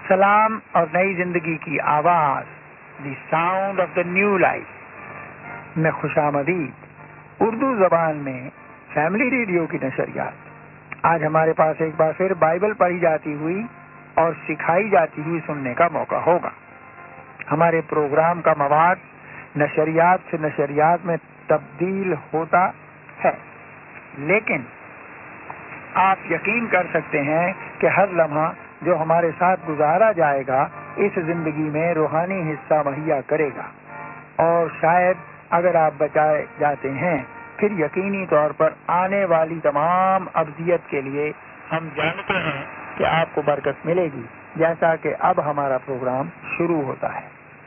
سلام اور نئی زندگی کی آواز، the sound of the new life میں خوش آمدید۔ اردو زبان میں فیملی ریڈیو کی نشریات۔ آج ہمارے پاس ایک بار پھر بائبل پڑھی جاتی ہوئی اور سکھائی جاتی ہوئی سننے کا موقع ہوگا۔ ہمارے پروگرام کا مواد نشریات سے نشریات میں تبدیل ہوتا ہے، لیکن آپ یقین کر سکتے ہیں کہ ہر لمحہ جو ہمارے ساتھ گزارا جائے گا اس زندگی میں روحانی حصہ مہیا کرے گا، اور شاید اگر آپ بچائے جاتے ہیں پھر یقینی طور پر آنے والی تمام ابدیت کے لیے ہم جانتے ہیں کہ آپ کو برکت ملے گی، جیسا کہ اب ہمارا پروگرام شروع ہوتا ہے۔